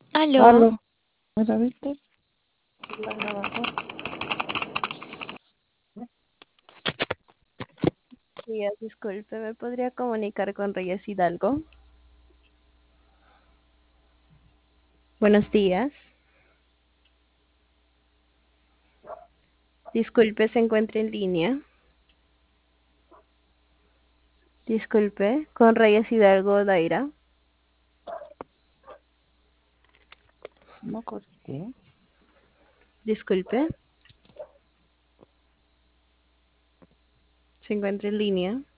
Aló, Aló, ¿me viste? La grabación. días, disculpe, ¿me podría comunicar con Reyes Hidalgo? Buenos días. Disculpe, se encuentra en línea. Disculpe, con Reyes Hidalgo Daira. No corté. Disculpe, se encuentra en línea.